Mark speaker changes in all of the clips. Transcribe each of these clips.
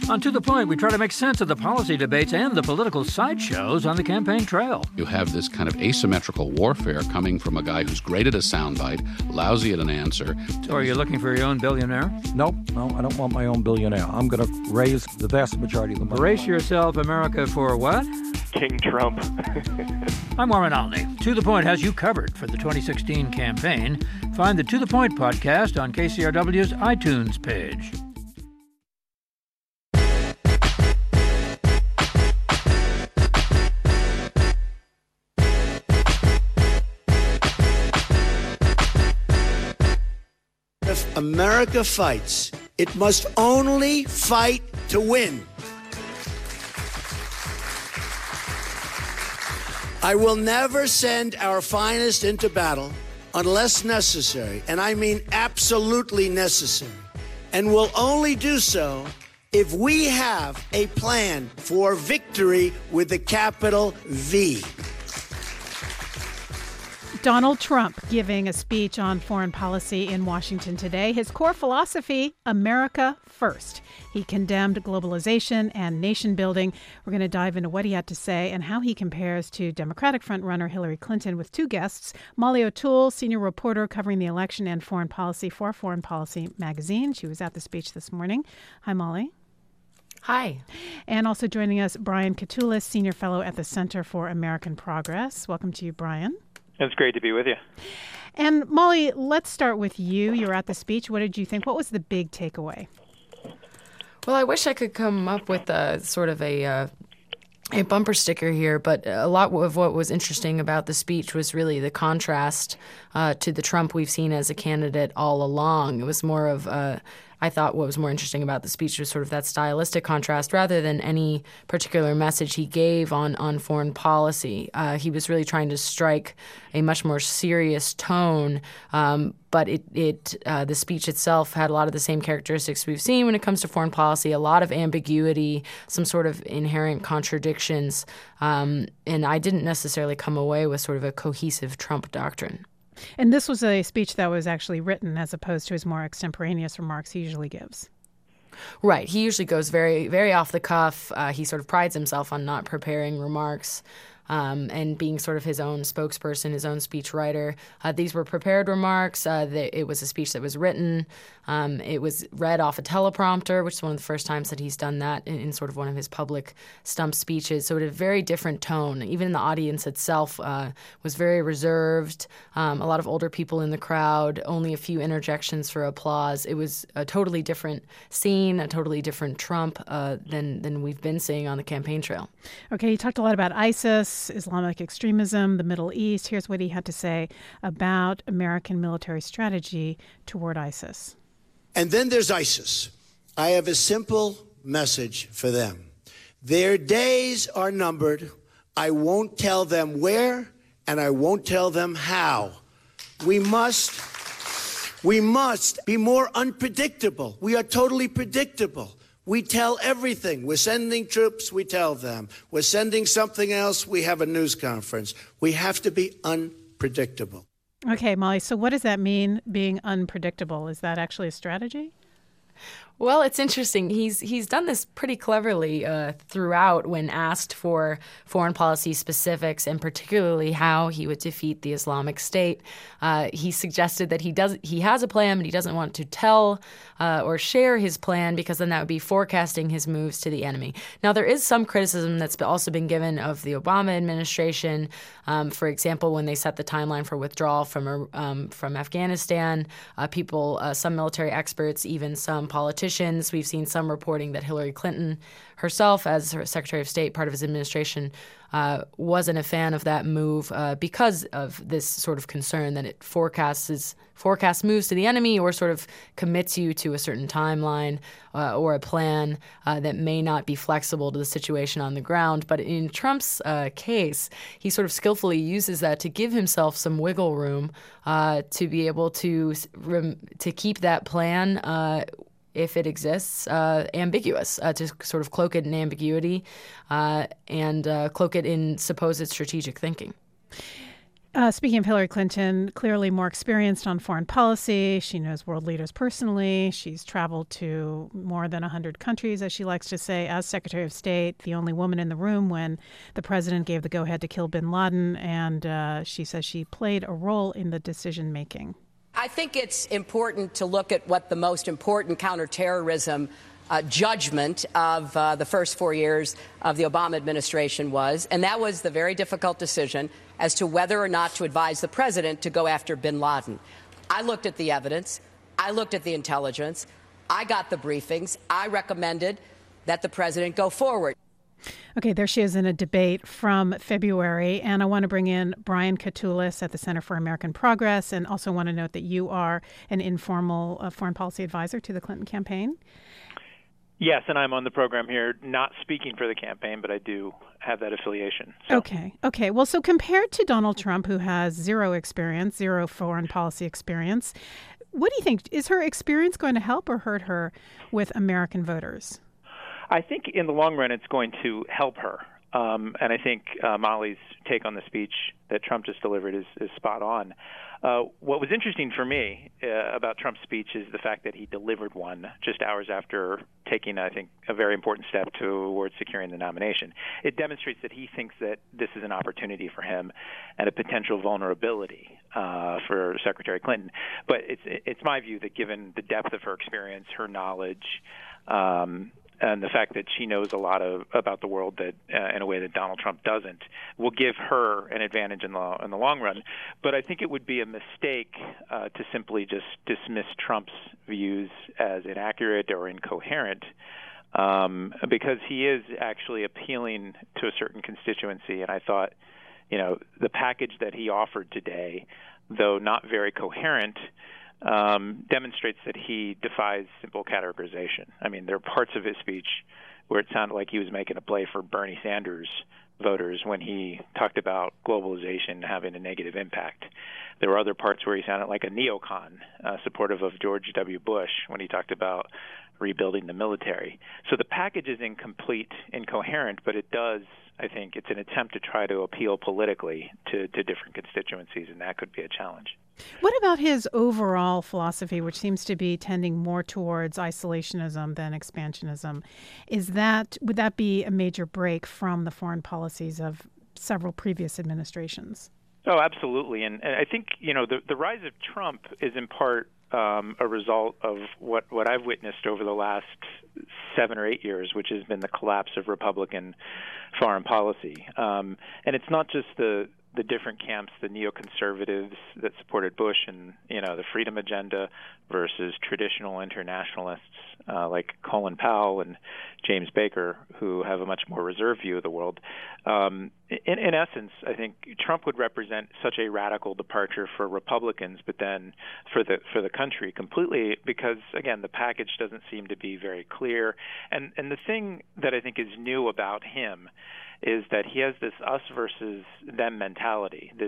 Speaker 1: On To The Point, we try to make sense of the policy debates and the political sideshows on the campaign trail.
Speaker 2: You have this kind of asymmetrical warfare coming from a guy who's great at a soundbite, lousy at an answer.
Speaker 1: So are you looking for your own billionaire?
Speaker 3: No, I don't want my own billionaire. I'm going to raise the vast majority of the money.
Speaker 1: Brace yourself, America, for what?
Speaker 4: King Trump.
Speaker 1: I'm Warren Olney. To The Point has you covered for the 2016 campaign. Find the To The Point podcast on KCRW's iTunes page.
Speaker 5: If America fights, it must only fight to win. I will never send our finest into battle unless necessary, and I mean absolutely necessary, and will only do so if we have a plan for victory with a capital V.
Speaker 6: Donald Trump giving a speech on foreign policy in Washington today. His core philosophy, America first. He condemned globalization and nation building. We're going to dive into what he had to say and how he compares to Democratic frontrunner Hillary Clinton with two guests. Molly O'Toole, senior reporter covering the election and foreign policy for Foreign Policy magazine. She was at the speech this morning. Hi, Molly.
Speaker 7: Hi.
Speaker 6: And also joining us, Brian Katulis, senior fellow at the Center for American Progress. Welcome to you, Brian.
Speaker 4: It's great to be with you.
Speaker 6: And Molly, let's start with you. You were at the speech. What did you think? What was the big takeaway?
Speaker 7: Well, I wish I could come up with a sort of a bumper sticker here, but a lot of what was interesting about the speech was really the contrast to the Trump we've seen as a candidate all along. It was more of I thought what was more interesting about the speech was sort of that stylistic contrast rather than any particular message he gave on foreign policy. He was really trying to strike a much more serious tone, but the speech itself had a lot of the same characteristics we've seen when it comes to foreign policy, a lot of ambiguity, some sort of inherent contradictions, and I didn't necessarily come away with sort of a cohesive Trump doctrine.
Speaker 6: And this was a speech that was actually written as opposed to his more extemporaneous remarks he usually gives.
Speaker 7: Right. He usually goes very, very off the cuff. He sort of prides himself on not preparing remarks and being sort of his own spokesperson, his own speechwriter. These were prepared remarks. It was a speech that was written. It was read off a teleprompter, which is one of the first times that he's done that in sort of one of his public stump speeches. So it had a very different tone. Even the audience itself was very reserved. A lot of older people in the crowd, only a few interjections for applause. It was a totally different scene, a totally different Trump than we've been seeing on the campaign trail.
Speaker 6: Okay, he talked a lot about ISIS, Islamic extremism, the Middle East. Here's what he had to say about American military strategy toward ISIS.
Speaker 5: And then there's ISIS. I have a simple message for them. Their days are numbered. I won't tell them where, and I won't tell them how. We must be more unpredictable. We are totally predictable. We tell everything. We're sending troops, we tell them. We're sending something else, we have a news conference. We have to be unpredictable.
Speaker 6: Okay, Molly, so what does that mean, being unpredictable? Is that actually a strategy?
Speaker 7: Well, it's interesting. He's done this pretty cleverly throughout when asked for foreign policy specifics and particularly how he would defeat the Islamic State. He suggested that he has a plan, but he doesn't want to tell or share his plan because then that would be forecasting his moves to the enemy. Now, there is some criticism that's also been given of the Obama administration. For example, when they set the timeline for withdrawal from Afghanistan, some military experts, even some politicians, we've seen some reporting that Hillary Clinton herself, as her Secretary of State, part of his administration, wasn't a fan of that move because of this sort of concern that it forecasts moves to the enemy or sort of commits you to a certain timeline or a plan that may not be flexible to the situation on the ground. But in Trump's case, he sort of skillfully uses that to give himself some wiggle room to be able to keep that plan if it exists, ambiguous, to sort of cloak it in ambiguity and cloak it in supposed strategic thinking.
Speaker 6: Speaking of Hillary Clinton, clearly more experienced on foreign policy. She knows world leaders personally. She's traveled to more than 100 countries, as she likes to say, as Secretary of State, the only woman in the room when the president gave the go-ahead to kill bin Laden. And she says she played a role in the decision-making.
Speaker 8: I think it's important to look at what the most important counterterrorism judgment of the first 4 years of the Obama administration was, and that was the very difficult decision as to whether or not to advise the president to go after bin Laden. I looked at the evidence. I looked at the intelligence. I got the briefings. I recommended that the president go forward.
Speaker 6: Okay, there she is in a debate from February, and I want to bring in Brian Katulis at the Center for American Progress, and also want to note that you are an informal foreign policy advisor to the Clinton campaign.
Speaker 4: Yes, and I'm on the program here, not speaking for the campaign, but I do have that affiliation. So.
Speaker 6: Okay. Well, so compared to Donald Trump, who has zero foreign policy experience, what do you think? Is her experience going to help or hurt her with American voters?
Speaker 4: I think in the long run, it's going to help her. And I think Molly's take on the speech that Trump just delivered is spot on. What was interesting for me about Trump's speech is the fact that he delivered one just hours after taking, I think, a very important step towards securing the nomination. It demonstrates that he thinks that this is an opportunity for him and a potential vulnerability for Secretary Clinton. But it's my view that given the depth of her experience, her knowledge, and the fact that she knows a lot about the world that in a way that Donald Trump doesn't, will give her an advantage in the long run. But I think it would be a mistake to simply just dismiss Trump's views as inaccurate or incoherent, because he is actually appealing to a certain constituency. And I thought, the package that he offered today, though not very coherent, demonstrates that he defies simple categorization. I mean, there are parts of his speech where it sounded like he was making a play for Bernie Sanders voters when he talked about globalization having a negative impact. There were other parts where he sounded like a neocon, supportive of George W. Bush when he talked about rebuilding the military. So the package is incomplete, incoherent, but it does, I think, it's an attempt to try to appeal politically to different constituencies, and that could be a challenge.
Speaker 6: What about his overall philosophy, which seems to be tending more towards isolationism than expansionism? Would that be a major break from the foreign policies of several previous administrations?
Speaker 4: Oh, absolutely. And I think, the rise of Trump is in part a result of what I've witnessed over the last 7 or 8 years, which has been the collapse of Republican foreign policy. And it's not just the different camps, the neoconservatives that supported Bush and, the freedom agenda versus traditional internationalists like Colin Powell and James Baker, who have a much more reserved view of the world. In essence, I think Trump would represent such a radical departure for Republicans, but then for the country completely, because, again, the package doesn't seem to be very clear. And the thing that I think is new about him is that he has this us versus them mentality, this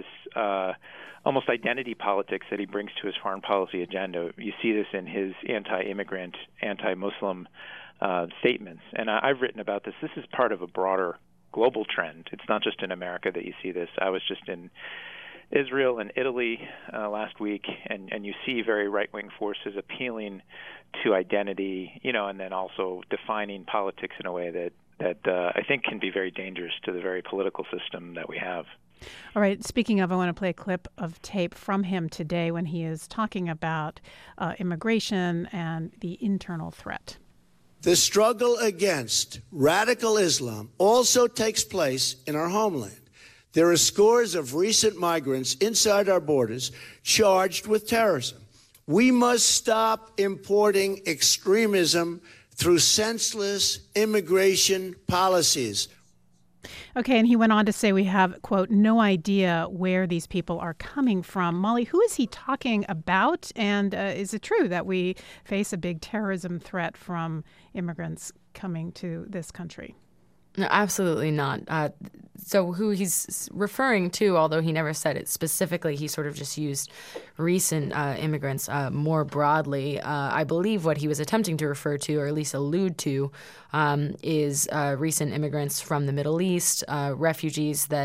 Speaker 4: almost identity politics that he brings to his foreign policy agenda. You see this in his anti-immigrant, anti-Muslim statements. And I've written about this. This is part of a broader global trend. It's not just in America that you see this. I was just in Israel and Italy last week, and you see very right-wing forces appealing to identity, and then also defining politics in a way that I think can be very dangerous to the very political system that we have.
Speaker 6: All right. Speaking of, I want to play a clip of tape from him today when he is talking about immigration and the internal threat.
Speaker 5: The struggle against radical Islam also takes place in our homeland. There are scores of recent migrants inside our borders charged with terrorism. We must stop importing extremism through senseless immigration policies.
Speaker 6: Okay, and he went on to say we have, quote, no idea where these people are coming from. Molly, who is he talking about? And is it true that we face a big terrorism threat from immigrants coming to this country?
Speaker 7: No, absolutely not. So who he's referring to, although he never said it specifically, he sort of just used recent immigrants more broadly. I believe what he was attempting to refer to, or at least allude to, is recent immigrants from the Middle East, refugees that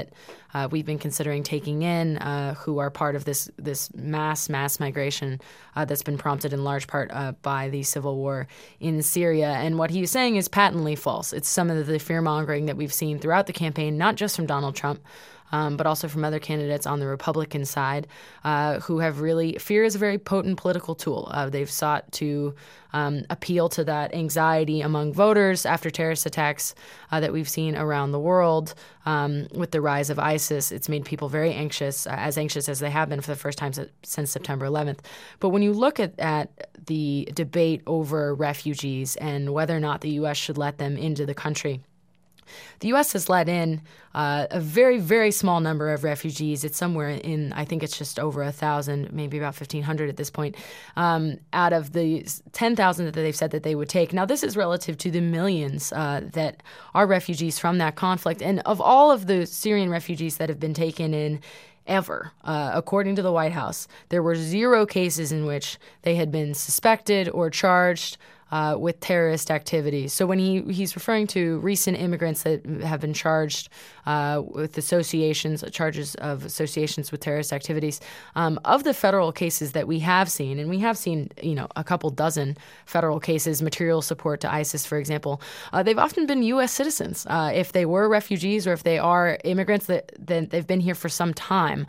Speaker 7: we've been considering taking in, who are part of this mass migration that's been prompted in large part by the civil war in Syria. And what he's saying is patently false. It's some of the fear-mongering that we've seen throughout the campaign, not just from Donald Trump, but also from other candidates on the Republican side who have really – fear is a very potent political tool. They've sought to appeal to that anxiety among voters after terrorist attacks that we've seen around the world. With the rise of ISIS, it's made people very anxious as they have been for the first time since September 11th. But when you look at the debate over refugees and whether or not the U.S. should let them into the country, the U.S. has let in a very, very small number of refugees. It's somewhere in, I think it's just over 1,000, maybe about 1,500 at this point, out of the 10,000 that they've said that they would take. Now, this is relative to the millions that are refugees from that conflict. And of all of the Syrian refugees that have been taken in ever, according to the White House, there were 0 cases in which they had been suspected or charged with terrorist activities. So when he's referring to recent immigrants that have been charged with charges of associations with terrorist activities, of the federal cases that we have seen, and we have seen, a couple dozen federal cases, material support to ISIS, for example, they've often been U.S. citizens. If they were refugees or if they are immigrants, then they've been here for some time.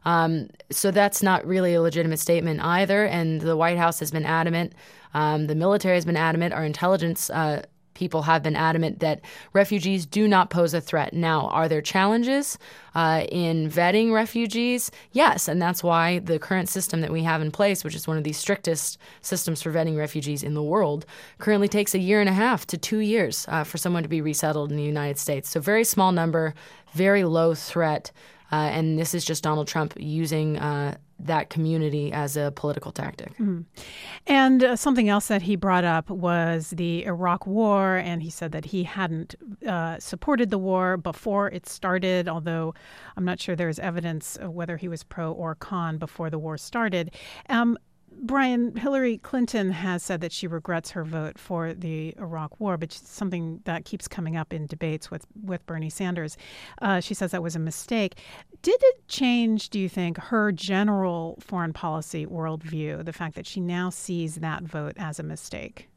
Speaker 7: So that's not really a legitimate statement either. And the White House has been adamant. The military has been adamant. Our intelligence people have been adamant that refugees do not pose a threat. Now, are there challenges in vetting refugees? Yes, and that's why the current system that we have in place, which is one of the strictest systems for vetting refugees in the world, currently takes 1.5 to 2 years for someone to be resettled in the United States. So very small number, very low threat. And this is just Donald Trump using that community as a political tactic.
Speaker 6: Mm-hmm. And something else that he brought up was the Iraq War, and he said that he hadn't supported the war before it started, although I'm not sure there's evidence of whether he was pro or con before the war started. Brian, Hillary Clinton has said that she regrets her vote for the Iraq War, but it's something that keeps coming up in debates with Bernie Sanders. She says that was a mistake. Did it change, do you think, her general foreign policy worldview, the fact that she now sees that vote as a mistake?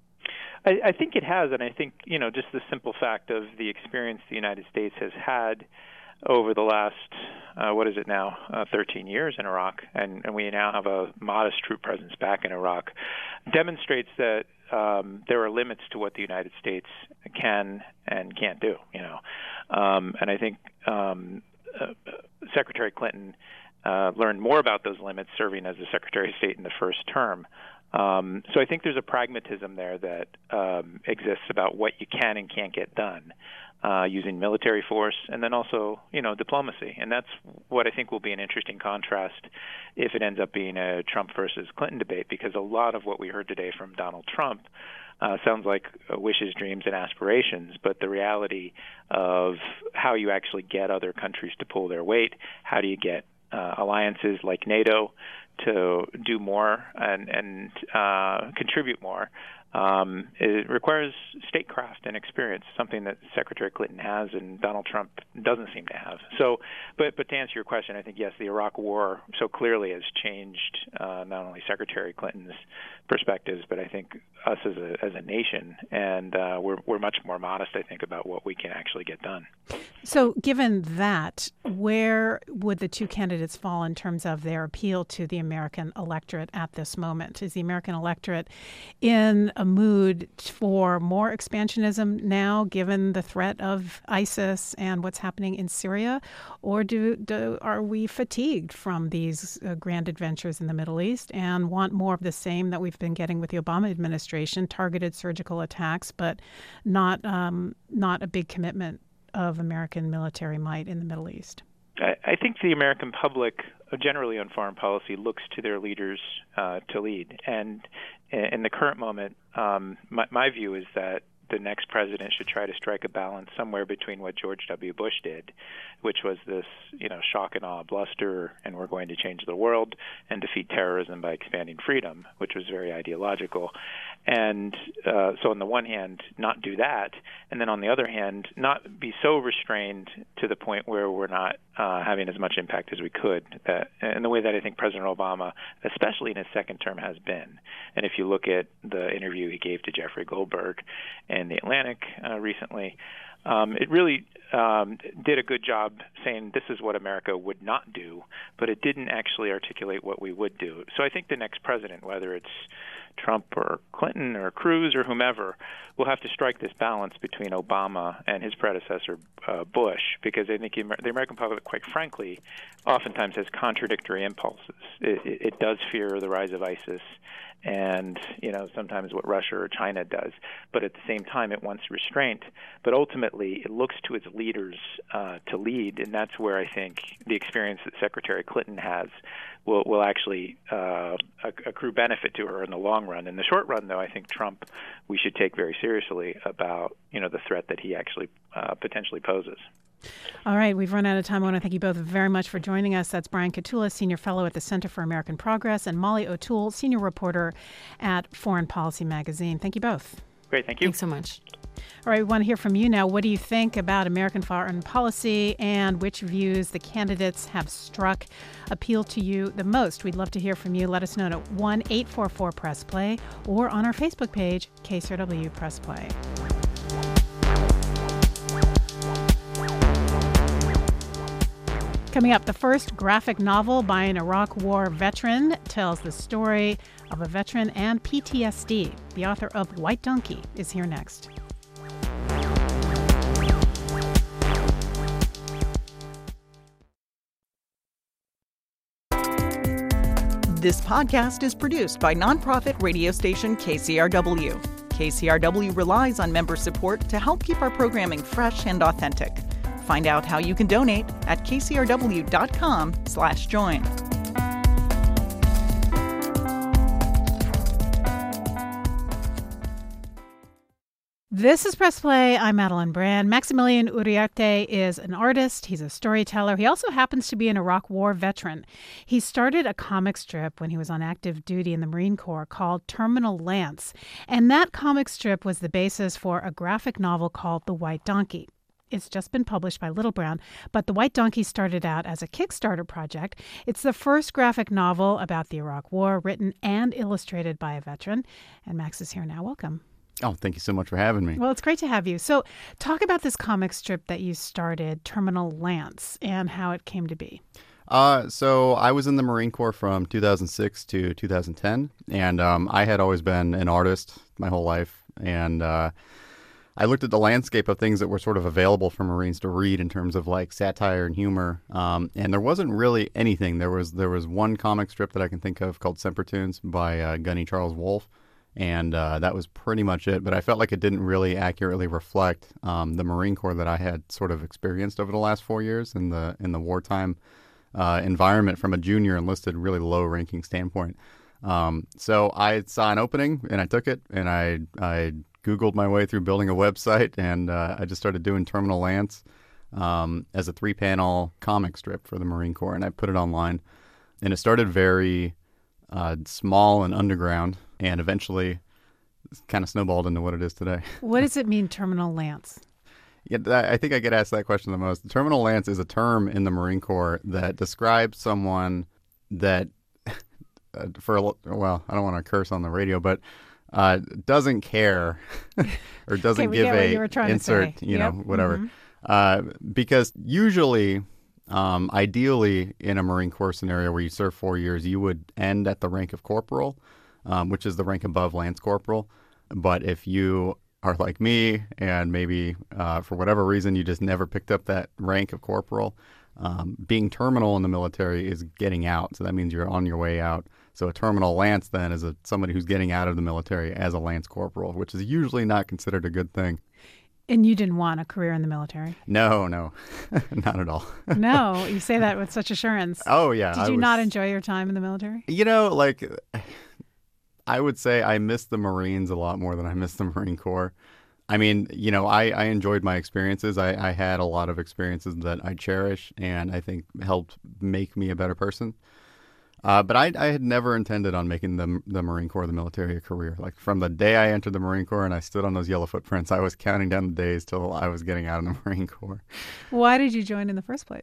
Speaker 4: I think it has, and I think, just the simple fact of the experience the United States has had over the last, 13 years in Iraq, and we now have a modest troop presence back in Iraq, demonstrates that there are limits to what the United States can and can't do, And I think Secretary Clinton learned more about those limits serving as the Secretary of State in the first term. So I think there's a pragmatism there that exists about what you can and can't get done using military force and then also, diplomacy. And that's what I think will be an interesting contrast if it ends up being a Trump versus Clinton debate, because a lot of what we heard today from Donald Trump sounds like wishes, dreams, and aspirations, but the reality of how you actually get other countries to pull their weight, how do you get alliances like NATO to do more and contribute more. It requires statecraft and experience, something that Secretary Clinton has and Donald Trump doesn't seem to have. So, but to answer your question, I think, yes, the Iraq War so clearly has changed not only Secretary Clinton's perspectives, but I think us as a nation, and we're much more modest, I think, about what we can actually get done.
Speaker 6: So given that, where would the two candidates fall in terms of their appeal to the American electorate at this moment? Is the American electorate in a mood for more expansionism now, given the threat of ISIS and what's happening in Syria? Or are we fatigued from these grand adventures in the Middle East and want more of the same that we've been getting with the Obama administration, targeted surgical attacks, but not a big commitment of American military might in the Middle East?
Speaker 4: I think the American public generally on foreign policy looks to their leaders to lead. And in the current moment, my view is that the next president should try to strike a balance somewhere between what George W. Bush did, which was this, shock and awe bluster, and we're going to change the world and defeat terrorism by expanding freedom, which was very ideological. And so on the one hand, not do that, and then on the other hand, not be so restrained to the point where we're not having as much impact as we could, in the way that I think President Obama, especially in his second term, has been. And if you look at the interview he gave to Jeffrey Goldberg in The Atlantic recently, it really did a good job saying this is what America would not do, but it didn't actually articulate what we would do. So I think the next president, whether it's Trump or Clinton or Cruz or whomever, will have to strike this balance between Obama and his predecessor, Bush, because I think the American public, quite frankly, oftentimes has contradictory impulses. It does fear the rise of ISIS and, sometimes what Russia or China does. But at the same time, it wants restraint. But ultimately, it looks to its leaders to lead, and that's where I think the experience that Secretary Clinton has will actually accrue benefit to her in the long run. In the short run, though, I think Trump we should take very seriously about the threat that he actually potentially poses.
Speaker 6: All right, we've run out of time. I want to thank you both very much for joining us. That's Brian Katula, Senior Fellow at the Center for American Progress, and Molly O'Toole, Senior Reporter at Foreign Policy Magazine. Thank you both.
Speaker 4: Great, thank you.
Speaker 7: Thanks so much.
Speaker 6: All right, we want to hear from you now. What do you think about American foreign policy and which views the candidates have struck appeal to you the most? We'd love to hear from you. Let us know at 1-844-PRESS-PLAY or on our Facebook page, KCRW Press Play. Coming up, the first graphic novel by an Iraq War veteran tells the story of a veteran and PTSD. The author of White Donkey is here next.
Speaker 9: This podcast is produced by nonprofit radio station KCRW. KCRW relies on member support to help keep our programming fresh and authentic. Find out how you can donate at kcrw.com/join.
Speaker 6: This is Press Play. I'm Madeline Brand. Maximilian Uriarte is an artist. He's a storyteller. He also happens to be an Iraq War veteran. He started a comic strip when he was on active duty in the Marine Corps called Terminal Lance. And that comic strip was the basis for a graphic novel called The White Donkey. It's just been published by Little Brown, but The White Donkey started out as a Kickstarter project. It's the first graphic novel about the Iraq War, written and illustrated by a veteran. And Max is here now. Welcome.
Speaker 10: Oh, thank you so much for having me.
Speaker 6: Well, it's great to have you. So talk about this comic strip that you started, Terminal Lance, and how it came to be.
Speaker 10: So I was in the Marine Corps from 2006 to 2010, and I had always been an artist my whole life, and I looked at the landscape of things that were sort of available for Marines to read in terms of like satire and humor, and there wasn't really anything. There was one comic strip that I can think of called Sempertunes by Gunny Charles Wolfe, and that was pretty much it. But I felt like it didn't really accurately reflect the Marine Corps that I had sort of experienced over the last 4 years in the wartime environment from a junior enlisted, really low-ranking standpoint. So I saw an opening, and I took it, and I Googled my way through building a website, and I just started doing Terminal Lance as a 3-panel comic strip for the Marine Corps, and I put it online. And it started very small and underground, and eventually kind of snowballed into what it is today.
Speaker 6: What does it mean, Terminal Lance?
Speaker 10: Yeah, I think I get asked that question the most. Terminal Lance is a term in the Marine Corps that describes someone that, I don't want to curse on the radio, but doesn't care or doesn't give a insert, whatever. Mm-hmm. Because usually, ideally, in a Marine Corps scenario where you serve 4 years, you would end at the rank of corporal, which is the rank above Lance Corporal. But if you are like me and maybe for whatever reason you just never picked up that rank of corporal, being terminal in the military is getting out. So that means you're on your way out. So a terminal lance then is somebody who's getting out of the military as a lance corporal, which is usually not considered a good thing.
Speaker 6: And you didn't want a career in the military?
Speaker 10: No, not at all.
Speaker 6: No, you say that with such assurance.
Speaker 10: Oh, yeah.
Speaker 6: Did you not enjoy your time in the military?
Speaker 10: I would say I miss the Marines a lot more than I miss the Marine Corps. I mean, I enjoyed my experiences. I had a lot of experiences that I cherish and I think helped make me a better person. But I had never intended on making the Marine Corps, the military, a career. Like from the day I entered the Marine Corps and I stood on those yellow footprints, I was counting down the days till I was getting out of the Marine Corps.
Speaker 6: Why did you join in the first place?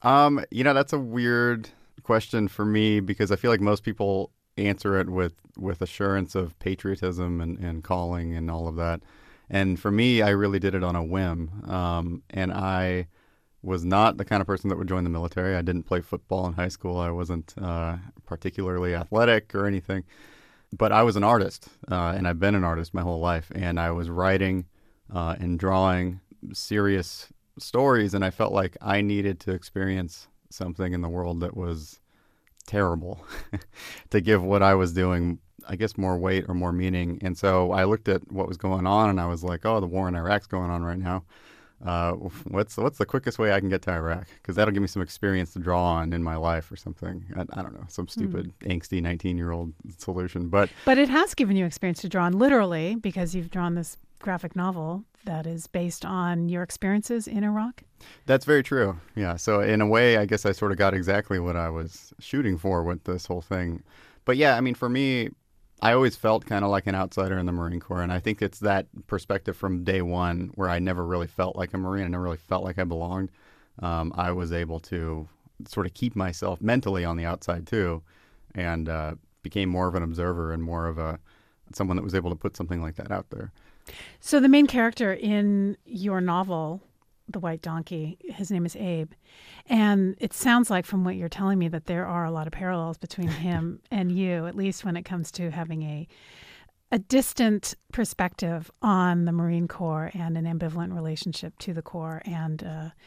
Speaker 10: That's a weird question for me because I feel like most people answer it with assurance of patriotism and calling and all of that. And for me, I really did it on a whim. And I was not the kind of person that would join the military. I didn't play football in high school. I wasn't particularly athletic or anything. But I was an artist, and I've been an artist my whole life. And I was writing and drawing serious stories, and I felt like I needed to experience something in the world that was terrible to give what I was doing, I guess, more weight or more meaning. And so I looked at what was going on, and I was like, oh, the war in Iraq's going on right now. What's the quickest way I can get to Iraq? Because that'll give me some experience to draw on in my life or something. I don't know, some stupid, angsty 19-year-old solution. But
Speaker 6: it has given you experience to draw on, literally, because you've drawn this graphic novel that is based on your experiences in Iraq?
Speaker 10: That's very true. Yeah. So in a way, I guess I sort of got exactly what I was shooting for with this whole thing. But yeah, I mean, for me, I always felt kind of like an outsider in the Marine Corps. And I think it's that perspective from day one where I never really felt like a Marine. I never really felt like I belonged. I was able to sort of keep myself mentally on the outside too, and became more of an observer and more of someone that was able to put something like that out there.
Speaker 6: So the main character in your novel, The White Donkey, his name is Abe. And it sounds like from what you're telling me that there are a lot of parallels between him and you, at least when it comes to having a distant perspective on the Marine Corps and an ambivalent relationship to the Corps and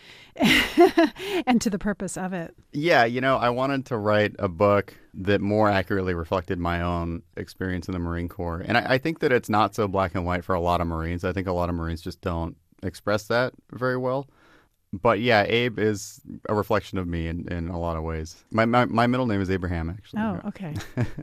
Speaker 6: and to the purpose of it.
Speaker 10: Yeah, I wanted to write a book that more accurately reflected my own experience in the Marine Corps. And I think that it's not so black and white for a lot of Marines. I think a lot of Marines just don't express that very well. But yeah, Abe is a reflection of me in a lot of ways. My middle name is Abraham, actually.
Speaker 6: Oh, okay.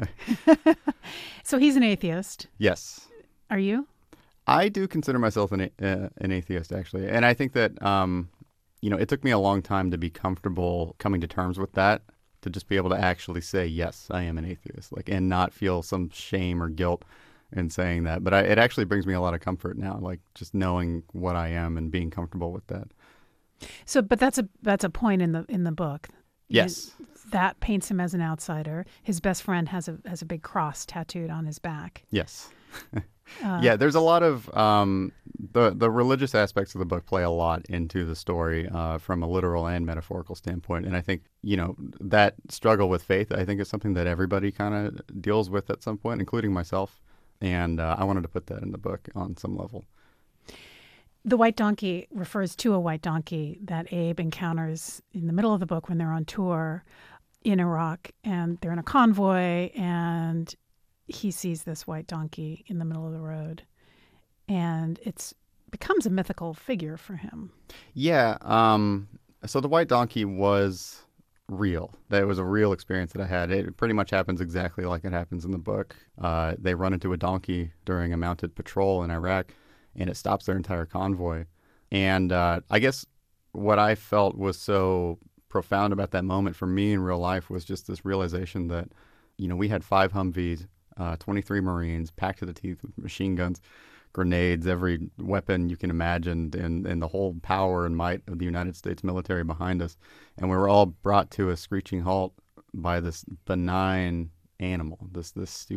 Speaker 6: So he's an atheist.
Speaker 10: Yes.
Speaker 6: Are you?
Speaker 10: I do consider myself an atheist, actually. And I think that, it took me a long time to be comfortable coming to terms with that, to just be able to actually say, yes, I am an atheist, and not feel some shame or guilt in saying that. But it actually brings me a lot of comfort now, just knowing what I am and being comfortable with that.
Speaker 6: So, but that's a point in the book.
Speaker 10: Yes.
Speaker 6: That paints him as an outsider. His best friend has a big cross tattooed on his back.
Speaker 10: Yes. Yeah, there's a lot of the religious aspects of the book play a lot into the story from a literal and metaphorical standpoint. And I think, that struggle with faith, I think is something that everybody kind of deals with at some point, including myself. And I wanted to put that in the book on some level.
Speaker 6: The White Donkey refers to a white donkey that Abe encounters in the middle of the book when they're on tour in Iraq, and they're in a convoy, and he sees this white donkey in the middle of the road, and it becomes a mythical figure for him.
Speaker 10: Yeah. So the white donkey was real. That was a real experience that I had. It pretty much happens exactly like it happens in the book. They run into a donkey during a mounted patrol in Iraq, and it stops their entire convoy. And I guess what I felt was so profound about that moment for me in real life was just this realization that, we had 5 Humvees, 23 Marines packed to the teeth with machine guns, grenades, every weapon you can imagine, and the whole power and might of the United States military behind us. And we were all brought to a screeching halt by this benign animal, this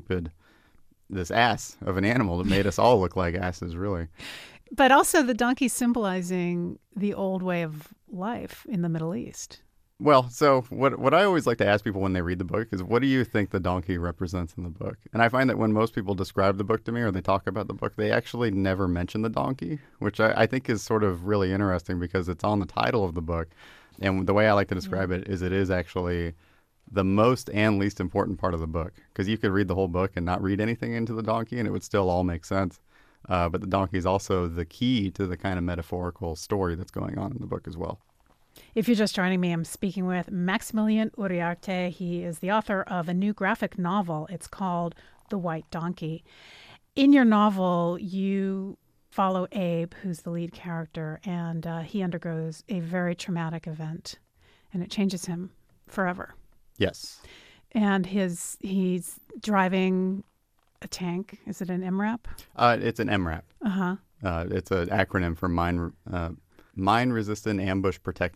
Speaker 10: ass of an animal that made us all look like asses, really.
Speaker 6: But also the donkey symbolizing the old way of life in the Middle East.
Speaker 10: Well, so what I always like to ask people when they read the book is, what do you think the donkey represents in the book? And I find that when most people describe the book to me or they talk about the book, they actually never mention the donkey, which I think is sort of really interesting because it's on the title of the book. And the way I like to describe it is actually the most and least important part of the book, because you could read the whole book and not read anything into the donkey and it would still all make sense. But the donkey is also the key to the kind of metaphorical story that's going on in the book as well.
Speaker 6: If you're just joining me, I'm speaking with Maximilian Uriarte. He is the author of a new graphic novel. It's called The White Donkey. In your novel, you follow Abe, who's the lead character, and he undergoes a very traumatic event, and it changes him forever.
Speaker 10: Yes. And
Speaker 6: he's driving a tank. Is it an MRAP?
Speaker 10: It's an MRAP. Uh-huh. It's an acronym for Mine Resistant Ambush Protected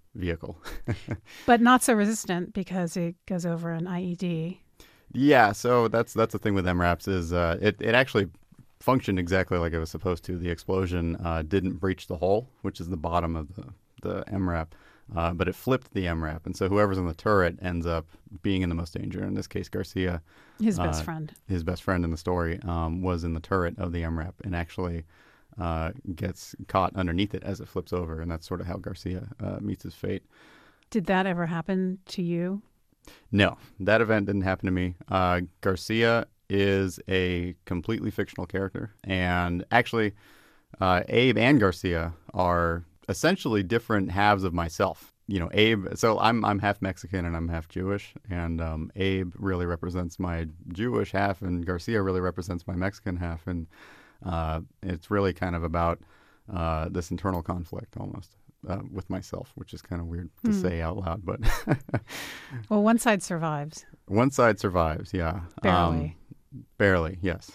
Speaker 10: vehicle.
Speaker 6: But not so resistant because it goes over an IED.
Speaker 10: Yeah, so that's the thing with MRAPs is it actually functioned exactly like it was supposed to. The explosion didn't breach the hull, which is the bottom of the MRAP, but it flipped the MRAP, and so whoever's in the turret ends up being in the most danger. In this case, Garcia,
Speaker 6: his best friend
Speaker 10: in the story, was in the turret of the MRAP and actually gets caught underneath it as it flips over, and that's sort of how Garcia meets his fate.
Speaker 6: Did that ever happen to you?
Speaker 10: No, that event didn't happen to me. Garcia is a completely fictional character, and actually, Abe and Garcia are essentially different halves of myself. You know, Abe. So I'm half Mexican and I'm half Jewish, and Abe really represents my Jewish half, and Garcia really represents my Mexican half, and it's really kind of about this internal conflict almost. With myself, which is kind of weird to say out loud, but
Speaker 6: well, one side survives.
Speaker 10: One side survives, yeah, barely, yes,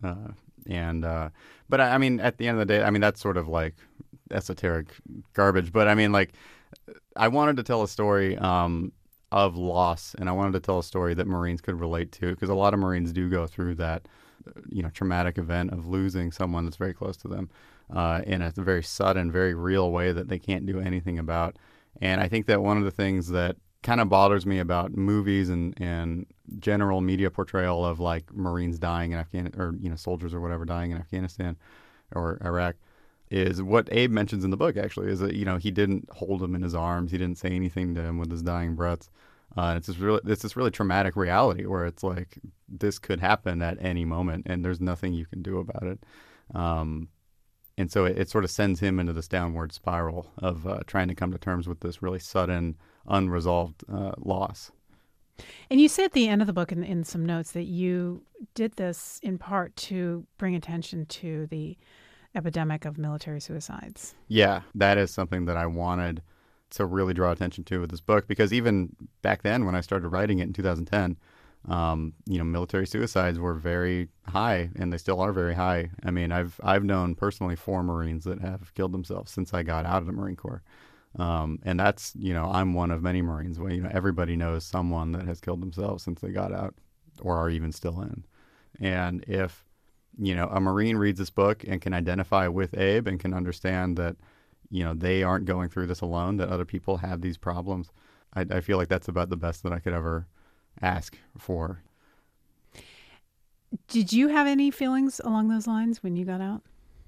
Speaker 10: but I mean, at the end of the day, I mean, that's sort of like esoteric garbage. But I mean, like, I wanted to tell a story of loss, and I wanted to tell a story that Marines could relate to, because a lot of Marines do go through that, traumatic event of losing someone that's very close to them. In a very sudden, very real way that they can't do anything about. And I think that one of the things that kind of bothers me about movies and general media portrayal of like Marines dying in Afghanistan, or soldiers or whatever dying in Afghanistan or Iraq, is what Abe mentions in the book. Actually, is that he didn't hold him in his arms, he didn't say anything to him with his dying breaths. It's this really traumatic reality where it's like this could happen at any moment, and there's nothing you can do about it. And so it sort of sends him into this downward spiral of trying to come to terms with this really sudden, unresolved loss.
Speaker 6: And you say at the end of the book in some notes that you did this in part to bring attention to the epidemic of military suicides. Yeah,
Speaker 10: that is something that I wanted to really draw attention to with this book, because even back then when I started writing it in 2010, military suicides were very high, and they still are very high. I mean, I've known personally 4 Marines that have killed themselves since I got out of the Marine Corps. And that's, I'm one of many Marines where, everybody knows someone that has killed themselves since they got out or are even still in. And if, a Marine reads this book and can identify with Abe and can understand that, they aren't going through this alone, that other people have these problems, I feel like that's about the best that I could ever ask for.
Speaker 6: Did you have any feelings along those lines when you got out?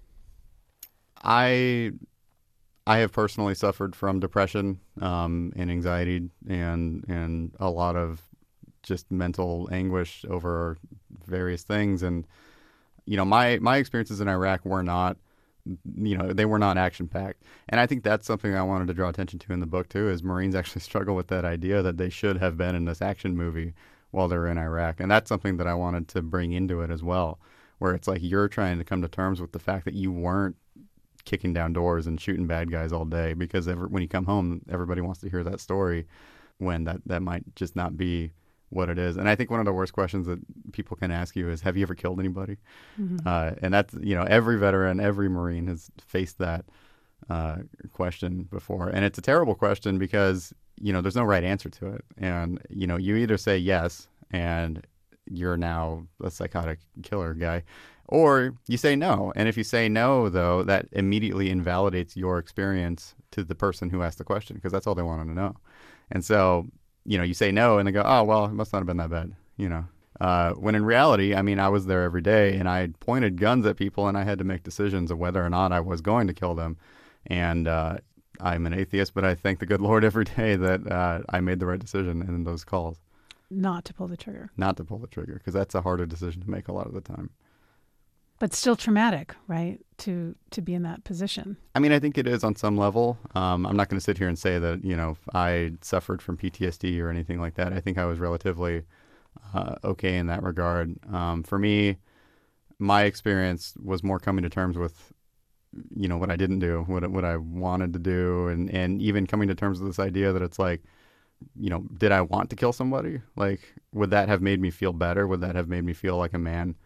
Speaker 10: I have personally suffered from depression and anxiety and a lot of just mental anguish over various things. And, my experiences in Iraq were not, they were not action-packed. And I think that's something I wanted to draw attention to in the book, too, is Marines actually struggle with that idea that they should have been in this action movie while they're in Iraq. And that's something that I wanted to bring into it as well, where it's like you're trying to come to terms with the fact that you weren't kicking down doors and shooting bad guys all day, because when you come home, everybody wants to hear that story when that might just not be what it is. And I think one of the worst questions that people can ask you is, have you ever killed anybody? Mm-hmm. And that's, every veteran, every Marine has faced that question before. And it's a terrible question because, there's no right answer to it. And, you either say yes and you're now a psychotic killer guy, or you say no. And if you say no, though, that immediately invalidates your experience to the person who asked the question, because that's all they wanted to know. And so, you say no and they go, oh, well, it must not have been that bad, when in reality, I mean, I was there every day and I pointed guns at people and I had to make decisions of whether or not I was going to kill them. And I'm an atheist, but I thank the good Lord every day that I made the right decision in those calls.
Speaker 6: Not to pull the trigger.
Speaker 10: Not to pull the trigger, because that's a harder decision to make a lot of the time.
Speaker 6: But still traumatic, right, to be in that position?
Speaker 10: I mean, I think it is on some level. I'm not going to sit here and say that, I suffered from PTSD or anything like that. I think I was relatively okay in that regard. For me, my experience was more coming to terms with, what I didn't do, what I wanted to do, and even coming to terms with this idea that it's like, did I want to kill somebody? Like, would that have made me feel better? Would that have made me feel like a man?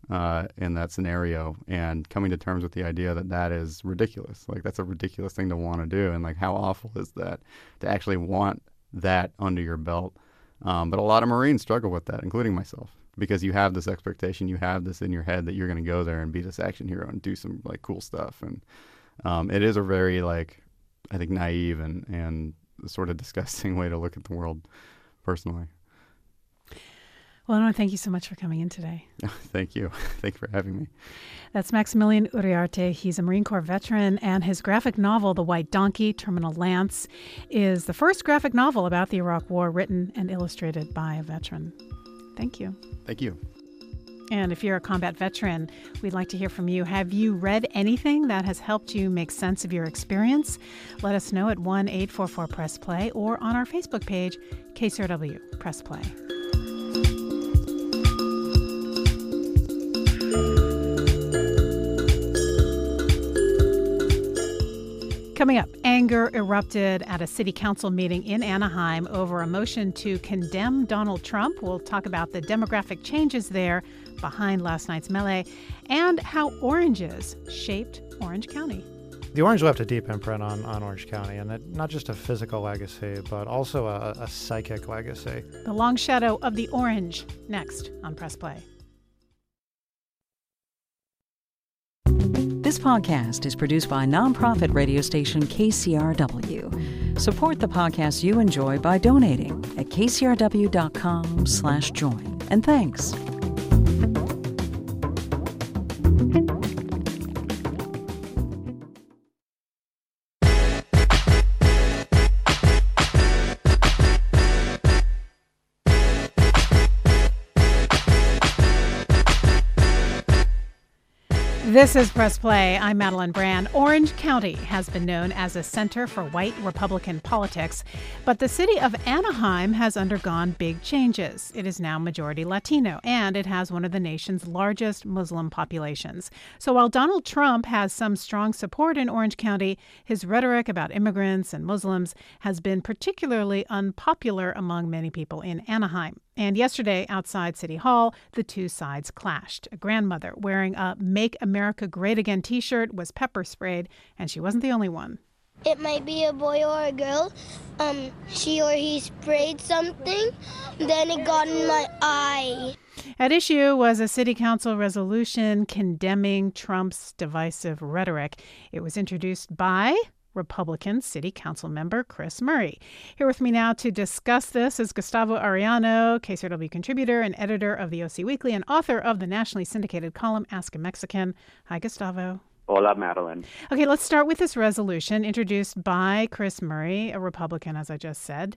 Speaker 10: in that scenario, and coming to terms with the idea that that is ridiculous. Like, that's a ridiculous thing to want to do, and like, how awful is that to actually want that under your belt? But a lot of Marines struggle with that, including myself, because you have this expectation, you have this in your head that you're going to go there and be this action hero and do some like cool stuff, and it is a very, like, I think, naive and sort of disgusting way to look at the world, personally.
Speaker 6: Well, I want to thank you so much for coming in today.
Speaker 10: Thank you. Thank you for having me.
Speaker 6: That's Maximilian Uriarte. He's a Marine Corps veteran, and his graphic novel, The White Donkey, Terminal Lance, is the first graphic novel about the Iraq War written and illustrated by a veteran. Thank you.
Speaker 10: Thank you.
Speaker 6: And if you're a combat veteran, we'd like to hear from you. Have you read anything that has helped you make sense of your experience? Let us know at 1-844-PRESS-PLAY or on our Facebook page, KCRW Press Play. Coming up, anger erupted at a city council meeting in Anaheim over a motion to condemn Donald Trump. We'll talk about the demographic changes there behind last night's melee and how oranges shaped Orange County.
Speaker 11: The orange left a deep imprint on Orange County, and not just a physical legacy, but also a psychic legacy.
Speaker 6: The long shadow of the orange, next on Press Play.
Speaker 12: This podcast is produced by nonprofit radio station KCRW. Support the podcast you enjoy by donating at kcrw.com/join. And thanks.
Speaker 6: This is Press Play. I'm Madeline Brand. Orange County has been known as a center for white Republican politics, but the city of Anaheim has undergone big changes. It is now majority Latino, and it has one of the nation's largest Muslim populations. So while Donald Trump has some strong support in Orange County, his rhetoric about immigrants and Muslims has been particularly unpopular among many people in Anaheim. And yesterday, outside City Hall, the two sides clashed. A grandmother wearing a Make America Great Again t-shirt was pepper sprayed, and she wasn't the only one.
Speaker 13: It might be a boy or a girl. She or he sprayed something, then it got in my eye.
Speaker 6: At issue was a city council resolution condemning Trump's divisive rhetoric. It was introduced by Republican City Council member Chris Murray. Here with me now to discuss this is Gustavo Arellano, KCRW contributor and editor of the OC Weekly and author of the nationally syndicated column Ask a Mexican. Hi, Gustavo.
Speaker 14: Hola, Madeline.
Speaker 6: Okay, let's start with this resolution introduced by Chris Murray, a Republican, as I just said.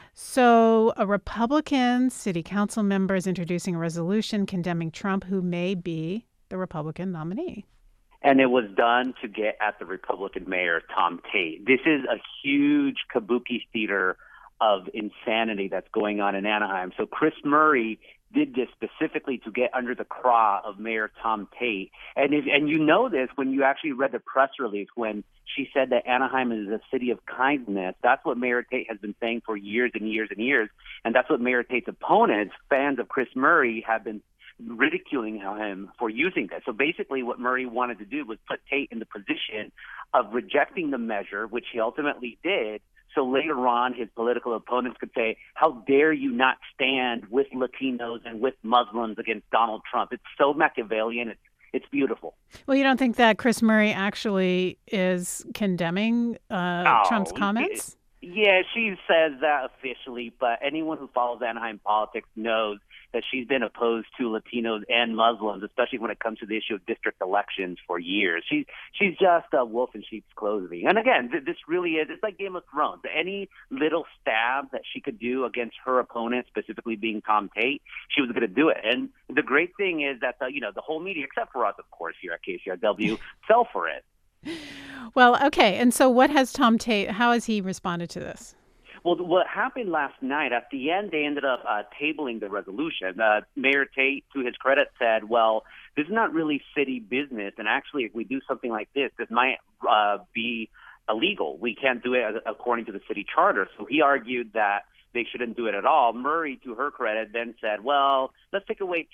Speaker 6: So a Republican City Council member is introducing a resolution condemning Trump, who may be the Republican nominee.
Speaker 14: And it was done to get at the Republican mayor, Tom Tate. This is a huge kabuki theater of insanity that's going on in Anaheim. So Chris Murray did this specifically to get under the craw of Mayor Tom Tate. And you know this when you actually read the press release when she said that Anaheim is a city of kindness. That's what Mayor Tate has been saying for years and years and years. And that's what Mayor Tate's opponents, fans of Chris Murray, have been ridiculing him for using this. So basically what Murray wanted to do was put Tate in the position of rejecting the measure, which he ultimately did, so later on his political opponents could say, how dare you not stand with Latinos and with Muslims against Donald Trump? It's so Machiavellian. It's beautiful.
Speaker 6: Well, you don't think that Chris Murray actually is condemning Trump's comments?
Speaker 14: Yeah, she says that officially, but anyone who follows Anaheim politics knows that she's been opposed to Latinos and Muslims, especially when it comes to the issue of district elections for years. She's just a wolf in sheep's clothing. And again, this really is, it's like Game of Thrones. Any little stab that she could do against her opponent, specifically being Tom Tate, she was going to do it. And the great thing is that the whole media, except for us, of course, here at KCRW, fell for it.
Speaker 6: Well, okay. And so what has Tom Tate, how has he responded to this?
Speaker 14: Well, what happened last night, at the end, they ended up tabling the resolution. Mayor Tate, to his credit, said, well, this is not really city business, and actually, if we do something like this might be illegal. We can't do it according to the city charter. So he argued that they shouldn't do it at all. Murray, to her credit, then said, well, let's take away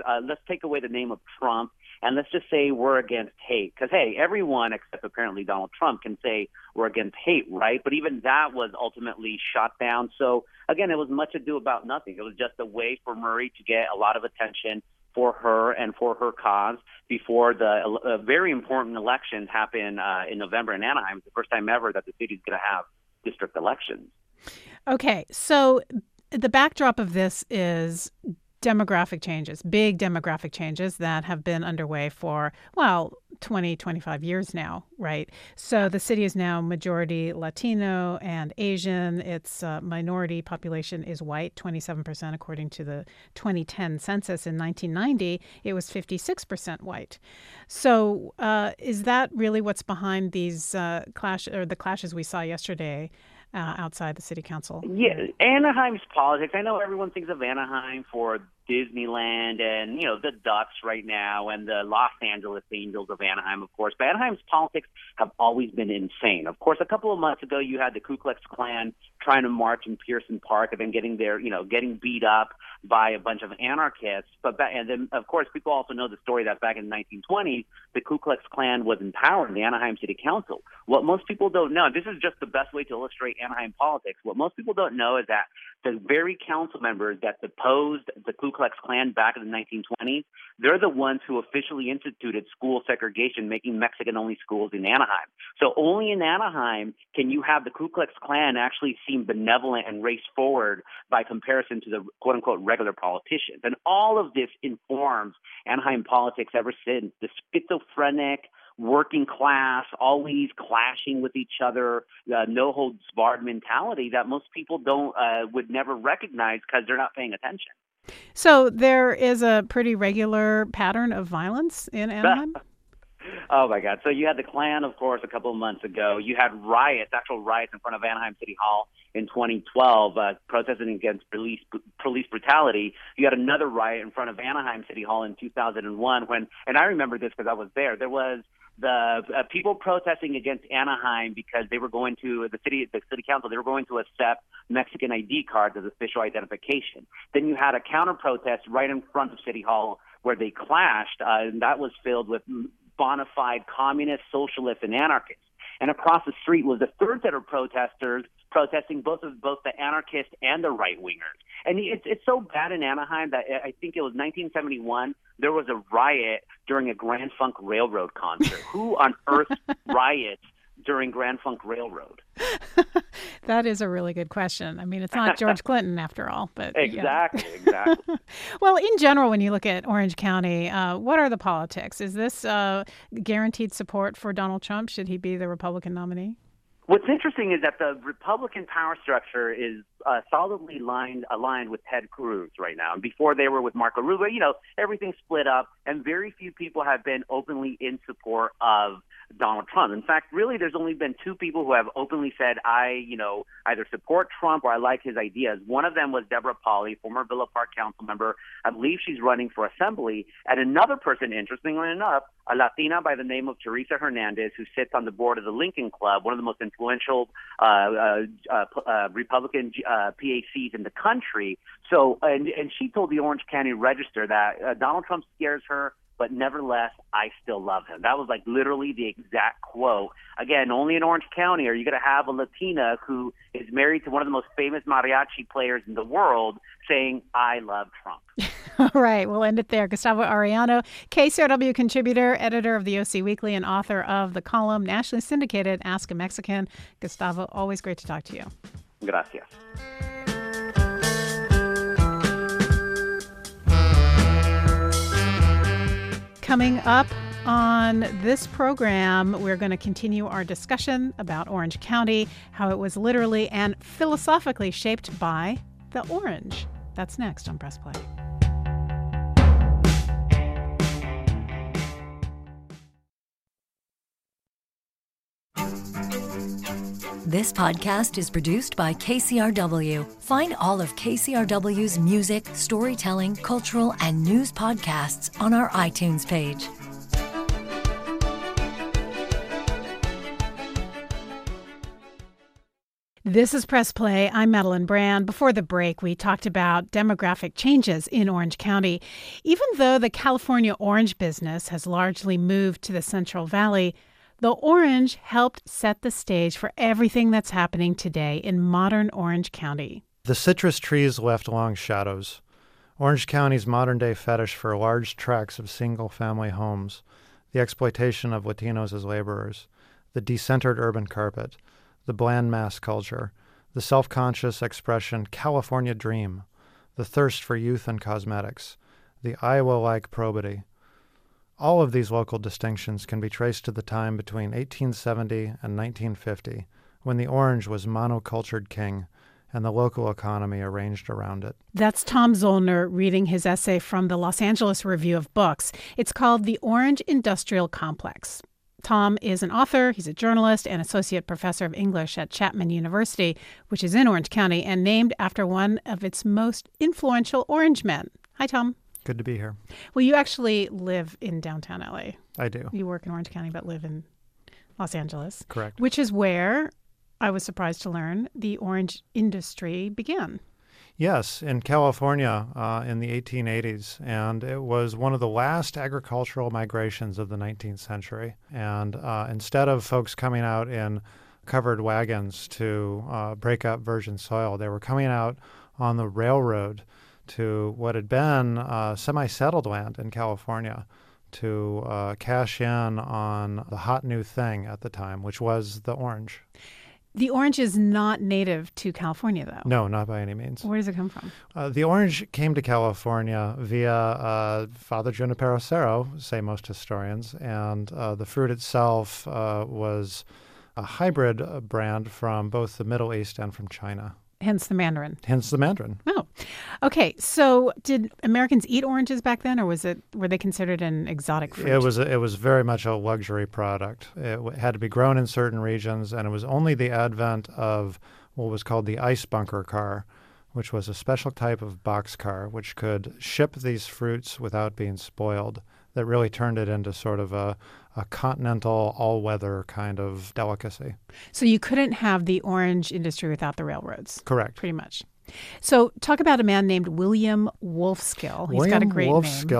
Speaker 14: the name of Trump, and let's just say we're against hate. Because, hey, everyone except apparently Donald Trump can say we're against hate, right? But even that was ultimately shot down. So, again, it was much ado about nothing. It was just a way for Murray to get a lot of attention for her and for her cause before the very important elections happen in November in Anaheim. It's the first time ever that the city's going to have district elections. Okay,
Speaker 6: so the backdrop of this is demographic changes, big demographic changes that have been underway for, 20, 25 years now, right? So the city is now majority Latino and Asian. Its minority population is white, 27% according to the 2010 census. In 1990, it was 56% white. So is that really what's behind these the clashes we saw yesterday outside the city council?
Speaker 14: Yeah, Anaheim's politics. I know everyone thinks of Anaheim for Disneyland and, the Ducks right now and the Los Angeles Angels of Anaheim, of course. But Anaheim's politics have always been insane. Of course, a couple of months ago, you had the Ku Klux Klan trying to march in Pearson Park and then getting beat up by a bunch of anarchists. And then, of course, people also know the story that back in the 1920s, the Ku Klux Klan was in power in the Anaheim City Council. What most people don't know, this is just the best way to illustrate Anaheim politics. What most people don't know is that the very council members that opposed the Ku Klux Klan back in the 1920s, they're the ones who officially instituted school segregation, making Mexican-only schools in Anaheim. So only in Anaheim can you have the Ku Klux Klan actually seem benevolent and race forward by comparison to the quote-unquote regular politicians. And all of this informs Anaheim politics ever since. The schizophrenic, working class, always clashing with each other, no-holds-barred mentality that most people would never recognize because they're not paying attention.
Speaker 6: So there is a pretty regular pattern of violence in Anaheim?
Speaker 14: Oh, my God. So you had the Klan, of course, a couple of months ago. You had actual riots in front of Anaheim City Hall in 2012, protesting against police brutality. You had another riot in front of Anaheim City Hall in 2001 and I remember this because I was there. There was the people protesting against Anaheim because they were going to the city council. They were going to accept Mexican ID cards as official identification. Then you had a counter protest right in front of City Hall where they clashed, and that was filled with bona fide communists, socialists, and anarchists. And across the street was a third set of protesters protesting both the anarchists and the right-wingers. And it's so bad in Anaheim that I think it was 1971, there was a riot during a Grand Funk Railroad concert. Who on earth riots during Grand Funk Railroad?
Speaker 6: That is a really good question. I mean, it's not George Clinton after all, but
Speaker 14: exactly.
Speaker 6: Well, in general, when you look at Orange County, what are the politics? Is this guaranteed support for Donald Trump? Should he be the Republican nominee?
Speaker 14: What's interesting is that the Republican power structure is solidly aligned with Ted Cruz right now. And before they were with Marco Rubio, everything's split up, and very few people have been openly in support of Donald Trump. In fact, really, there's only been two people who have openly said, I either support Trump or I like his ideas. One of them was Deborah Pauly, former Villa Park council member. I believe she's running for assembly. And another person, interestingly enough, a Latina by the name of Teresa Hernandez, who sits on the board of the Lincoln Club, one of the most influential Republican PACs in the country. So, and she told the Orange County Register that Donald Trump scares her, but nevertheless, I still love him. That was like literally the exact quote. Again, only in Orange County are you going to have a Latina who is married to one of the most famous mariachi players in the world saying, I love Trump.
Speaker 6: All right, we'll end it there. Gustavo Arellano, KCRW contributor, editor of the OC Weekly, and author of the column nationally syndicated Ask a Mexican. Gustavo, always great to talk to you.
Speaker 14: Gracias.
Speaker 6: Coming up on this program, we're going to continue our discussion about Orange County, how it was literally and philosophically shaped by the orange. That's next on Press Play.
Speaker 15: This podcast is produced by KCRW. Find all of KCRW's music, storytelling, cultural, and news podcasts on our iTunes page.
Speaker 6: This is Press Play. I'm Madeline Brand. Before the break, we talked about demographic changes in Orange County. Even though the California orange business has largely moved to the Central Valley, the orange helped set the stage for everything that's happening today in modern Orange County.
Speaker 11: The citrus trees left long shadows. Orange County's modern-day fetish for large tracts of single-family homes, the exploitation of Latinos as laborers, the decentered urban carpet, the bland mass culture, the self-conscious expression California dream, the thirst for youth and cosmetics, the Iowa-like probity. All of these local distinctions can be traced to the time between 1870 and 1950, when the orange was monocultured king and the local economy arranged around it.
Speaker 6: That's Tom Zollner reading his essay from the Los Angeles Review of Books. It's called The Orange Industrial Complex. Tom is an author, he's a journalist, and associate professor of English at Chapman University, which is in Orange County, and named after one of its most influential orange men. Hi, Tom.
Speaker 11: Good to be here.
Speaker 6: Well, you actually live in downtown LA.
Speaker 11: I do.
Speaker 6: You work in Orange County but live in Los Angeles.
Speaker 11: Correct.
Speaker 6: Which is where, I was surprised to learn, the orange industry began.
Speaker 11: Yes, in California in the 1880s, and it was one of the last agricultural migrations of the 19th century. And instead of folks coming out in covered wagons to break up virgin soil, they were coming out on the railroad to what had been semi-settled land in California to cash in on the hot new thing at the time, which was the orange.
Speaker 6: The orange is not native to California, though.
Speaker 11: No, not by any means.
Speaker 6: Where does it come from?
Speaker 11: The orange came to California via Father Junipero Serra, say most historians, and the fruit itself was a hybrid brand from both the Middle East and from China.
Speaker 6: Hence the mandarin.
Speaker 11: Hence the mandarin.
Speaker 6: Oh, okay. So did Americans eat oranges back then, or were they considered an exotic fruit?
Speaker 11: It was very much a luxury product. It had to be grown in certain regions, and it was only the advent of what was called the ice bunker car, which was a special type of boxcar which could ship these fruits without being spoiled, that really turned it into sort of a continental, all-weather kind of delicacy.
Speaker 6: So you couldn't have the orange industry without the railroads.
Speaker 11: Correct.
Speaker 6: Pretty much. So talk about a man named William Wolfskill. He's got a great name. Isn't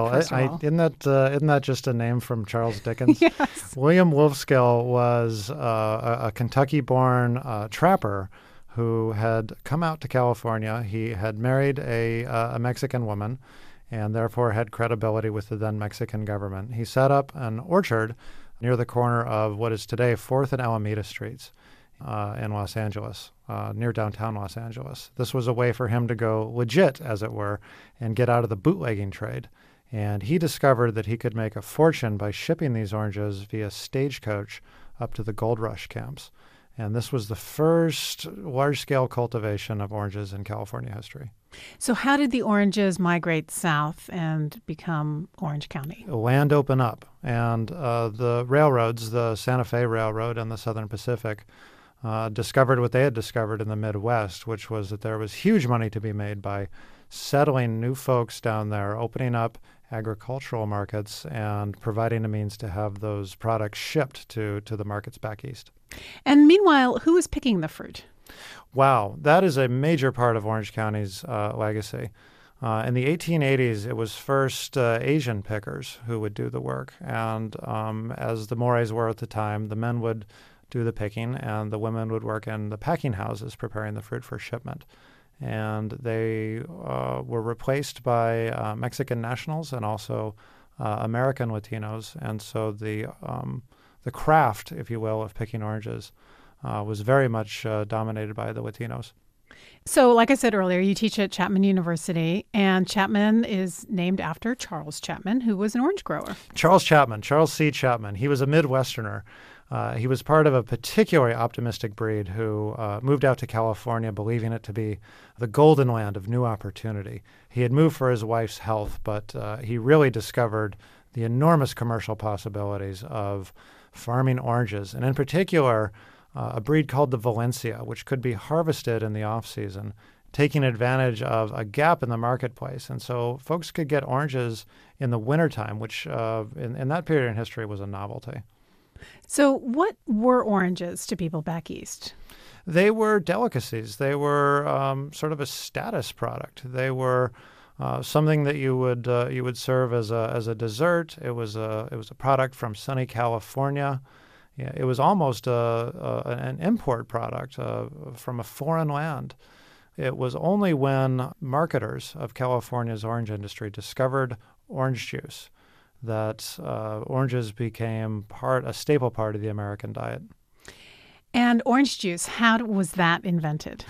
Speaker 6: that just a name from Charles Dickens? Yes.
Speaker 11: William Wolfskill was a Kentucky-born trapper who had come out to California. He had married a Mexican woman and therefore had credibility with the then Mexican government. He set up an orchard near the corner of what is today 4th and Alameda Streets in Los Angeles, near downtown Los Angeles. This was a way for him to go legit, as it were, and get out of the bootlegging trade. And he discovered that he could make a fortune by shipping these oranges via stagecoach up to the gold rush camps. And this was the first large-scale cultivation of oranges in California history.
Speaker 6: So how did the oranges migrate south and become Orange County?
Speaker 11: Land opened up, and the railroads, the Santa Fe Railroad and the Southern Pacific, discovered what they had discovered in the Midwest, which was that there was huge money to be made by settling new folks down there, opening up agricultural markets, and providing a means to have those products shipped to the markets back east.
Speaker 6: And meanwhile, who was picking the fruit?
Speaker 11: Wow, that is a major part of Orange County's legacy. In the 1880s, it was first Asian pickers who would do the work. And as the mores were at the time, the men would do the picking and the women would work in the packing houses preparing the fruit for shipment. And they were replaced by Mexican nationals and also American Latinos. And so the craft, if you will, of picking oranges was very much dominated by the Latinos.
Speaker 6: So, like I said earlier, you teach at Chapman University, and Chapman is named after Charles Chapman, who was an orange grower.
Speaker 11: Charles C. Chapman. He was a Midwesterner. He was part of a particularly optimistic breed who moved out to California believing it to be the golden land of new opportunity. He had moved for his wife's health, but he really discovered the enormous commercial possibilities of farming oranges, and in particular, a breed called the Valencia, which could be harvested in the off-season, taking advantage of a gap in the marketplace. And so folks could get oranges in the wintertime, which in that period in history was a novelty.
Speaker 6: So what were oranges to people back east?
Speaker 11: They were delicacies. They were sort of a status product. They were something that you would serve as a dessert. It was a product from sunny California. Yeah, it was almost an import product from a foreign land. It was only when marketers of California's orange industry discovered orange juice that oranges became a staple part of the American diet.
Speaker 6: And orange juice, how was that invented?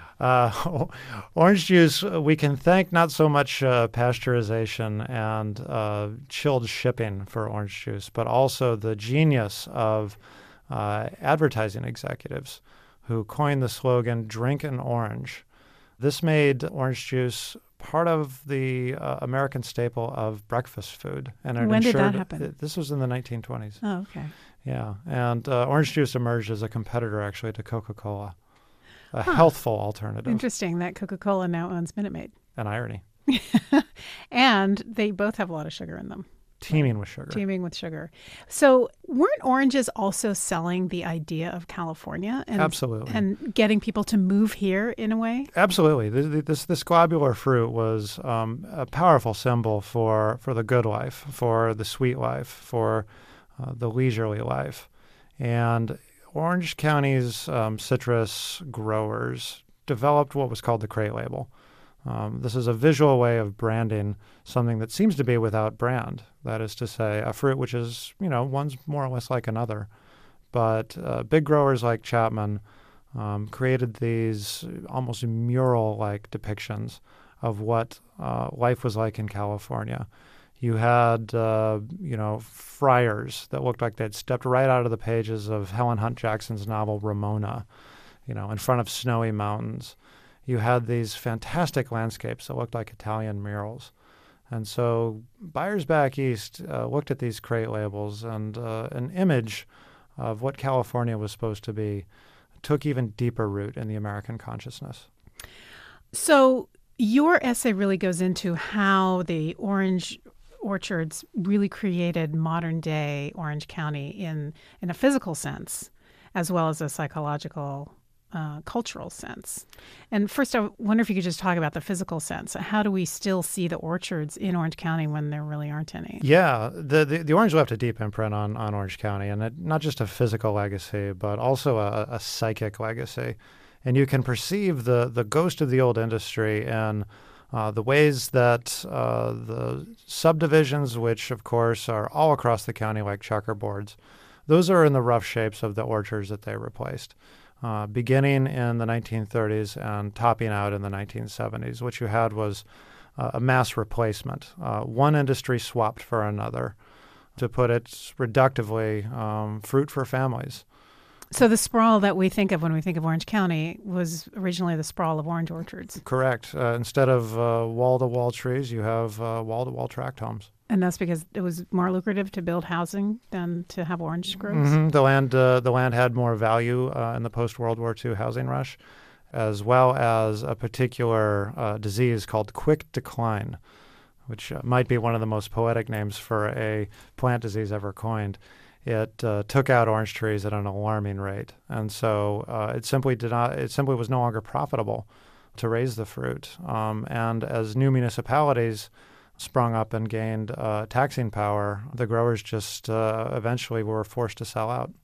Speaker 11: Orange juice, we can thank not so much pasteurization and chilled shipping for orange juice, but also the genius of advertising executives who coined the slogan, "Drink an orange." This made orange juice part of the American staple of breakfast food. And
Speaker 6: when did that happen?
Speaker 11: This was in the 1920s.
Speaker 6: Oh, okay.
Speaker 11: Yeah, and orange juice emerged as a competitor, actually, to Coca-Cola. A healthful alternative.
Speaker 6: Interesting that Coca-Cola now owns Minute Maid.
Speaker 11: An irony.
Speaker 6: And they both have a lot of sugar in them.
Speaker 11: Teeming with sugar.
Speaker 6: Teeming with sugar. So weren't oranges also selling the idea of California?
Speaker 11: Absolutely.
Speaker 6: And getting people to move here in a way?
Speaker 11: Absolutely. This globular fruit was a powerful symbol for the good life, for the sweet life, for the leisurely life. And Orange County's citrus growers developed what was called the crate label. This is a visual way of branding something that seems to be without brand. That is to say, a fruit which is, one's more or less like another. But big growers like Chapman created these almost mural-like depictions of what life was like in California. You had, friars that looked like they'd stepped right out of the pages of Helen Hunt Jackson's novel Ramona, in front of snowy mountains. You had these fantastic landscapes that looked like Italian murals. And so buyers back east looked at these crate labels, and an image of what California was supposed to be took even deeper root in the American consciousness.
Speaker 6: So your essay really goes into how the orange orchards really created modern-day Orange County in a physical sense, as well as a psychological cultural sense. And first, I wonder if you could just talk about the physical sense. How do we still see the orchards in Orange County when there really aren't any?
Speaker 11: Yeah, the orange left a deep imprint on Orange County, and not just a physical legacy, but also a psychic legacy. And you can perceive the ghost of the old industry in the ways that the subdivisions, which, of course, are all across the county like checkerboards, those are in the rough shapes of the orchards that they replaced. Beginning in the 1930s and topping out in the 1970s, what you had was a mass replacement. One industry swapped for another. To put it reductively, fruit for families.
Speaker 6: So the sprawl that we think of when we think of Orange County was originally the sprawl of orange orchards.
Speaker 11: Correct. Instead of wall-to-wall trees, you have wall-to-wall tract homes.
Speaker 6: And that's because it was more lucrative to build housing than to have orange groves?
Speaker 11: Mm-hmm. The land had more value in the post-World War II housing rush, as well as a particular disease called quick decline, which might be one of the most poetic names for a plant disease ever coined. It took out orange trees at an alarming rate, and so it simply was no longer profitable to raise the fruit. And as new municipalities sprung up and gained taxing power, the growers just eventually were forced to sell out.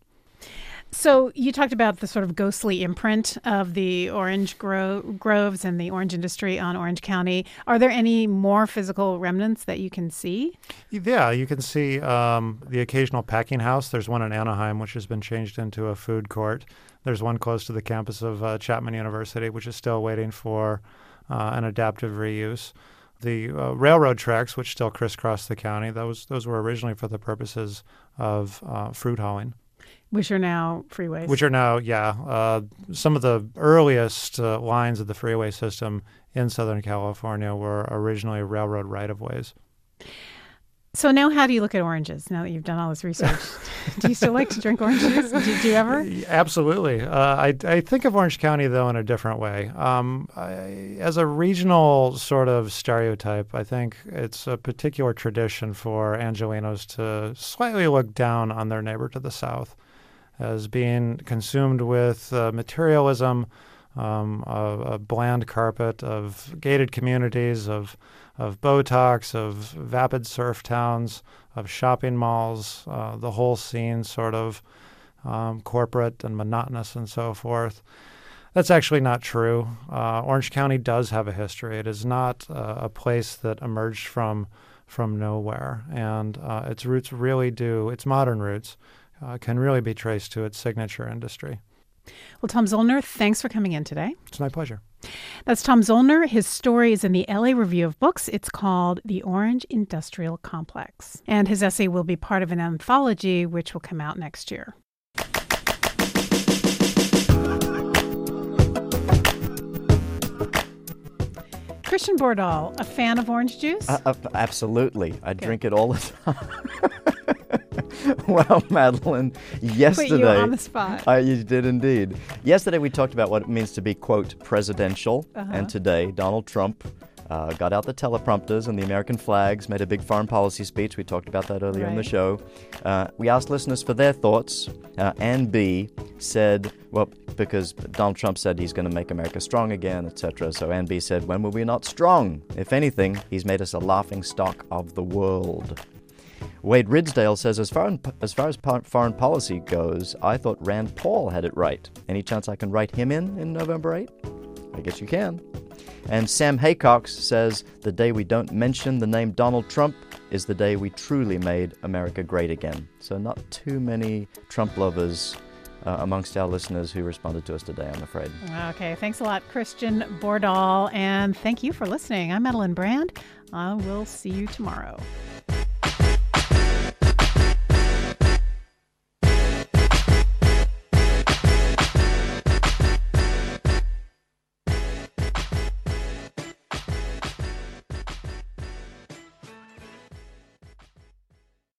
Speaker 6: So you talked about the sort of ghostly imprint of the orange groves and the orange industry on Orange County. Are there any more physical remnants that you can see?
Speaker 11: Yeah, you can see the occasional packing house. There's one in Anaheim, which has been changed into a food court. There's one close to the campus of Chapman University, which is still waiting for an adaptive reuse. The railroad tracks, which still crisscross the county, those were originally for the purposes of fruit hauling.
Speaker 6: Which are now freeways.
Speaker 11: Which are now, some of the earliest lines of the freeway system in Southern California were originally railroad right-of-ways.
Speaker 6: So now how do you look at oranges now that you've done all this research? Do you still like to drink orange juice? Do you ever?
Speaker 11: Absolutely. I think of Orange County, though, in a different way. As a regional sort of stereotype, I think it's a particular tradition for Angelenos to slightly look down on their neighbor to the south. as being consumed with materialism, a bland carpet of gated communities, of Botox, of vapid surf towns, of shopping malls, the whole scene sort of corporate and monotonous and so forth. That's actually not true. Orange County does have a history. It is not a place that emerged from nowhere, and its roots really its modern roots can really be traced to its signature industry.
Speaker 6: Well, Tom Zoellner, thanks for coming in today.
Speaker 11: It's my pleasure.
Speaker 6: That's Tom Zoellner. His story is in the LA Review of Books. It's called The Orange Industrial Complex. And his essay will be part of an anthology which will come out next year. Christian Bordahl, a fan of orange juice?
Speaker 16: Absolutely. I drink it all the time. Well, Madeline, yesterday...
Speaker 6: Put you on the spot.
Speaker 16: You did indeed. Yesterday we talked about what it means to be, quote, presidential. And today, Donald Trump got out the teleprompters and the American flags, made a big foreign policy speech. We talked about that earlier in the show. We asked listeners for their thoughts. Ann B. said, well, because Donald Trump said he's going to make America strong again, etc. So Ann B. said, when were we not strong? If anything, he's made us a laughing stock of the world. Wade Ridsdale says, as far as foreign policy goes, I thought Rand Paul had it right. Any chance I can write him in November 8? I guess you can. And Sam Haycox says, the day we don't mention the name Donald Trump is the day we truly made America great again. So not too many Trump lovers amongst our listeners who responded to us today, I'm afraid.
Speaker 6: Okay, thanks a lot, Christian Bordahl, and thank you for listening. I'm Madeline Brand. I will see you tomorrow.